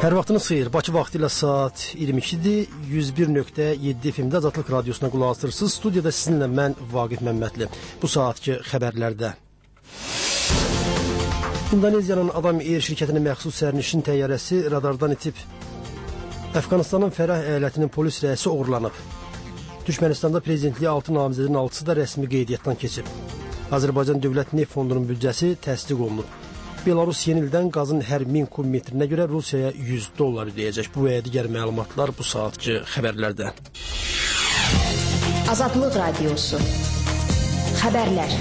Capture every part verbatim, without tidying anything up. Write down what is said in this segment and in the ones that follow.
Hər vaxtınız xeyir. Bakı vaxtı ilə saat iyirmi ikidir. yüz bir nöqtə yeddi F M-də Azadlıq Radiosuna qulaq asırsınız. Studiyada sizinlə mən Vaqif Məmmədli. Bu saatki xəbərlərdə. İndoneziyanın Adam Air şirkətinin məxsus sərnişin təyyarəsi radardan itib. Əfqanistanın Fərah əyalətinin polis rəisi oğurlanıb. Türkmənistanda prezidentliyə altı namizədin altısı da rəsmi qeydiyyatdan keçib. Azərbaycan Dövlət Neft Fondunun büdcəsi təsdiq olunub. Belarus yeni ildən qazın hər min kub metrinə görə Rusiyaya yüz dollar ödəyəcək. Bu və digər məlumatlar bu saatki xəbərlərdə. Azadlıq Radiosu. Xəbərlər.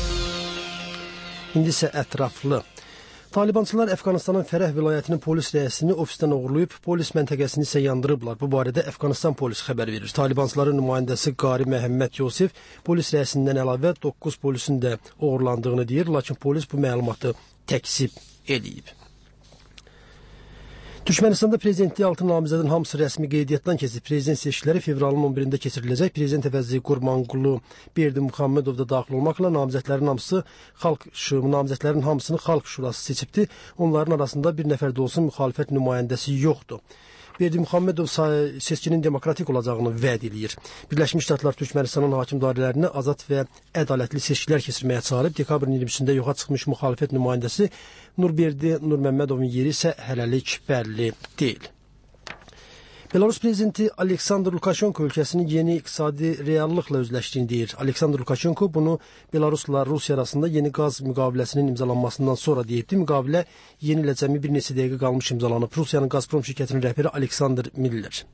İndi isə ətraflı. Talibançılar Əfqanistanın Fərah vilayətinin polis rəisini ofisdən oğurlayıb, polis məntəqəsini isə yandırıblar. Bu barədə Əfqanistan polisi xəbər verir. Talibançıların nümayəndəsi Qari Məhəmməd Yosif polis rəisindən əlavə doqquz polisin də oğurlandığını deyir, lakin polis bu məlumatı təkzib edib. Türkmənistanda prezidentliyə altı namizədin hamısı rəsmi qeydiyyatdan keçib. Prezident seçkiləri fevralın on birində keçiriləcək. Prezident əvəzi Qurbanqulu Berdimüxəmmədov da daxil olmaqla namizədlərin hamısı xalq namizədlərin hamısını xalq şurası seçibdi. Onların arasında bir nəfər də olsun müxalifət nümayəndəsi yoxdur. Berdimüxəmmədov seçkinin demokratik olacağını vəd edir. Birləşmiş Ştatlar Türkmənistanın hakim dairələrini azad və ədalətli seçkilər keçirməyə çağırıb. Dekabrın iyirmisində yoxa çıxmış müxalifət nümayəndəsi Nurberdi Nurməmmədovun yeri isə hələlik bəlli deyil. Belarus prezidenti Aleksandr Lukashenko ölkəsinin yeni iqtisadi reallıqla üzləşdiyini deyir. Aleksandr Lukashenko bunu Belarusla Rusiya arasında yeni qaz müqaviləsinin imzalanmasından sonra deyibdi. Müqavilə yeni ilə cəmi bir neçə dəqiqə qalmış imzalanıb. Rusiyanın Gazprom şirkətinin rəhbəri Aleksandr Miller.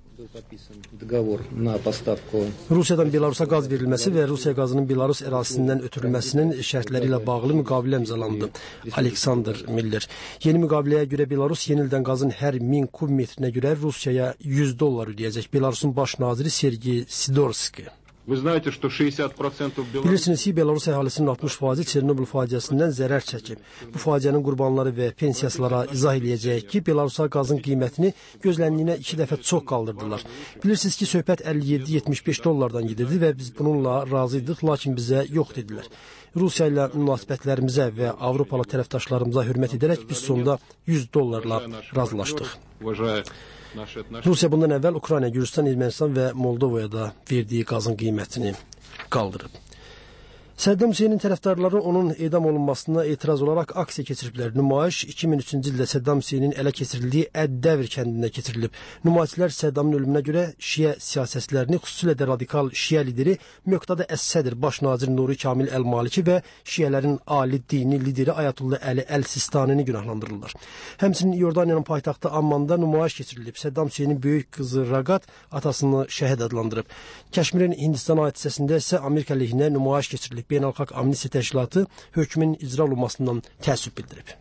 Rusiyadan Belarusa qaz verilməsi və Rusiya qazının Belarus ərazisindən ötürülməsinin şərtləri ilə bağlı müqavilə imzalandı. Aleksandr Miller. Yeni müqaviləyə görə Belarus yeni ildən qazın hər min kub metrinə görə Rusiyaya yüz dollar ödəyəcək. Belarusun baş naziri Sergey Sidorski. Bilirsiniz ki, Belarus əhalisinin altmış faizi Çernobıl faciəsindən zərər çəkib. Bu faciənin qurbanları və pensiyaslara izah eləyəcək ki, Belarusa qazın qiymətini gözləndiyinə iki dəfə çox qaldırdılar. Bilirsiniz ki, söhbət əlli yeddi yetmiş beş dollardan gedirdi və biz bununla razıydıq, lakin bizə yox dedilər. Rusiya ilə münasibətlərimizə və Avropalı tərəfdaşlarımıza hörmət edərək biz sonda yüz dollarla razılaşdıq. Rusiya bundan əvvəl Ukrayna, Gürcistan, Ermənistan və Moldovaya da verdiyi qazın qiymətini qaldırıb. Səddam Hüseynin tərəfdarları onun edam olunmasına etiraz olaraq aksiya keçiriblər. Nümayiş iki min üçüncü ildə Səddam Hüseynin ələ keçirildiyi Əd-Dəvr kəndində keçirilib. Nümayişçilər Səddamın ölümünə görə şiə siyasətçilərini, xüsusilə də radikal şiə lideri Möqtada Əs-Sədr, baş nazir Nuri Kamil Əl-Maliki və şiələrin ali dini lideri Ayətullah Əli Əl-Sistanini günahlandırırlar. Həmçinin Yordaniyanın paytaxtı Ammanda nümayiş keçirilib. Səddam Hüseynin böyük qızı Raqat atasını şəhid adlandırıb. Kəşmirin Hindistana aid hissəsində isə Amerika lehinə nümayiş keçirilib. Beynəlxalq Amnistiya Təşkilatı hökmün icra olunmasından təəssüf bildirib.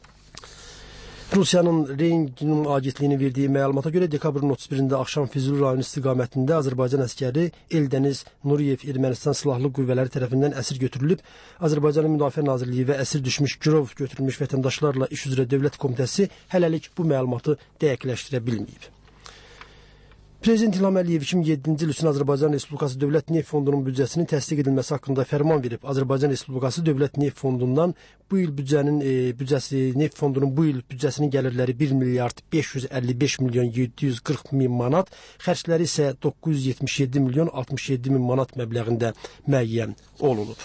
Rusiyanın Rengin agentliyinin verdiyi məlumata görə dekabrın otuz birində axşam Füzuli rayonu istiqamətində Azərbaycan əskəri Eldəniz Nuriyev Ermənistan silahlı qüvvələri tərəfindən əsir götürülüb. Azərbaycanın Müdafiə Nazirliyi və əsir düşmüş girov götürülmüş vətəndaşlarla iş üzrə Dövlət Komitəsi hələlik bu məlumatı dəqiqləşdirə bilməyib. Prezident İlham Əliyev iki min yeddinci il üçün Azərbaycan Respublikası Dövlət Neft Fondunun büdcəsinin təsdiq edilməsi haqqında fərman verib. Azərbaycan Respublikası Dövlət Neft Fondundan bu il büdcənin e, büdcəsi Neft Fondunun bu il büdcəsinin gəlirləri bir milyard beş yüz əlli beş milyon yeddi yüz qırx min manat, xərcləri isə doqquz yüz yetmiş yeddi milyon altmış yeddi min manat məbləğində müəyyən olunub.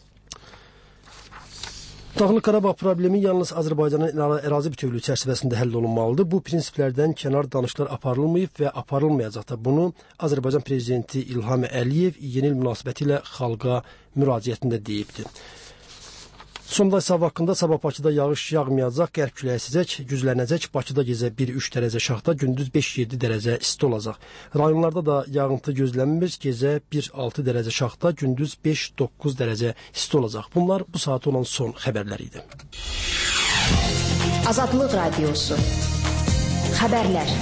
Dağlıq Qarabağ problemi yalnız Azərbaycanın ərazi bütövlüyü çərçivəsində həll olunmalıdır. Bu prinsiplərdən kənar danışıqlar aparılmayıb və aparılmayacaq da. Bunu Azərbaycan Prezidenti İlham Əliyev yeni il münasibəti ilə xalqa müraciətində deyibdir. Sonda hesab haqqında sabah Bakıda yağış yağmayacaq, qərb küləyi əsəcək, güclənəcək. Bakıda gecə bir üç dərəcə şaxta, gündüz beş yeddi dərəcə isti olacaq. Rayonlarda da yağıntı gözlənmir, gecə bir altı dərəcə şaxta, gündüz beş doqquz dərəcə isti olacaq. Bunlar bu saat olan son xəbərlər idi. Azadlıq Radiosu. Xəbərlər.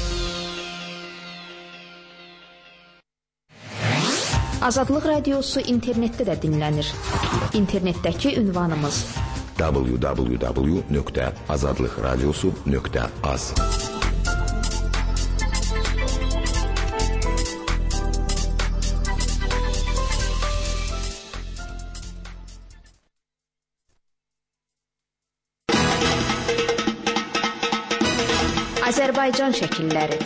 Azadlıq Radiosu internetdə də dinlənir. İnternetdəki ünvanımız w w w nöqtə azadlıq radiosu nöqtə az. Azərbaycan şəkilləri.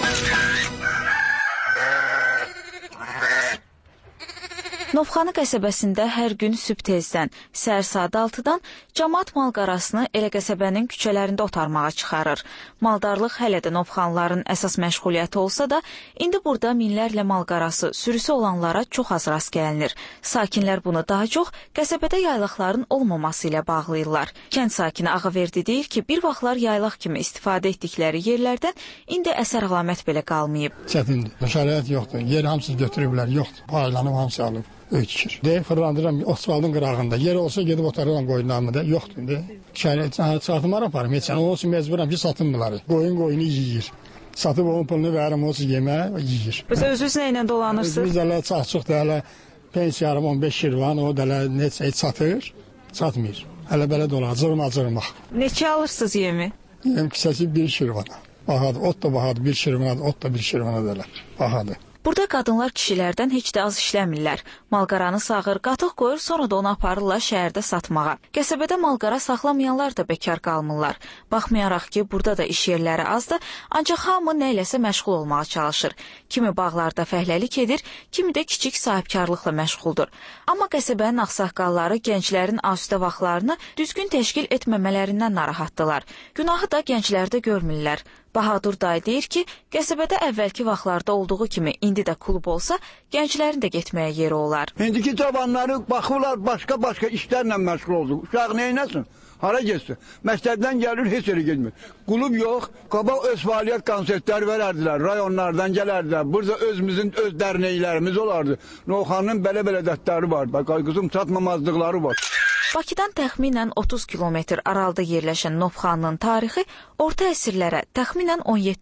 Novxanı qəsəbəsində hər gün sübh tezdən, səhər saat altıdan cəmaət malqarasını elə qəsəbənin küçələrində otarmağa çıxarır. Maldarlıq hələ də Novxanlıların əsas məşğuliyyəti olsa da, indi burada minlərlə malqarası, sürüsü olanlara çox az rast gəlinir. Sakinlər bunu daha çox qəsəbədə yaylaqların olmaması ilə bağlayırlar. Kənd sakini Ağaverdi deyir ki, bir vaxtlar yaylaq kimi istifadə etdikləri yerlərdən indi əsər əlamət belə qalmayıb. Çətindir, şərait yoxdur, yer hamısını götürüblər, yoxdur, paylanıb hamısı alıb. Öykür. Deyib fırlandıram asfaltın qırağında. Yer olsa gedib otarılan qoyunlarımı da yoxdur. De. Şəhərət satımlar aparım. Heç onun üçün məcburam ki, satım bunları. Qoyun qoyunu yiyir. Satıb onun pulunu verim, olsa yeməyə yiyir. Bəs özünüz nə ilə dolanırsınız? Biz hələ çox-çox da hələ pensiyarım on beş şirvan, o da hələ neçə satır, satmır. Hələ belə dolanır, cırma-cırmaq. Neçə alırsınız yemi? Yem kisəsi bir şirvana. Bahadır, ot da bahadır, bir şirvana, ot da bir şirvana dələr. Bahadır. Burada qadınlar kişilərdən heç də az işləmirlər. Malqaranı sağır, qatıq qoyur, sonra da onu aparırlar şəhərdə satmağa. Qəsəbədə malqara saxlamayanlar da bekar qalmırlar. Baxmayaraq ki, burada da iş yerləri azdır, ancaq hamı nə iləsə məşğul olmağa çalışır. Kimi bağlarda fəhləlik edir, kimi də kiçik sahibkarlıqla məşğuldur. Amma qəsəbənin ağsaqqalları gənclərin asudə vaxtlarını düzgün təşkil etməmələrindən narahatdılar. Günahı da gənclərdə görmürlər. Bahadur dayı deyir ki, qəsəbədə əvvəlki vaxtlarda olduğu kimi indi də klub olsa, gənclərin də getməyə yeri olar. İndiki cavanları baxırlar, başqa-başqa işlərlə məşğul oldu. Uşaq neynəsin? Hara getsin? Məktəbdən gəlir, heç yeri getmir. Klub yox, qabaq öz fəaliyyət konsertləri verərdilər, rayonlardan gələrdilər. Burada özümüzün öz dərnəklərimiz olardı. Novxanın belə-belə dərdləri var, qızım çatmamazlıqları var. Bakıdan təxminən otuz kilometr aralıda yerləşən Novxanının tarixi orta əsrlərə, təxminən on yeddi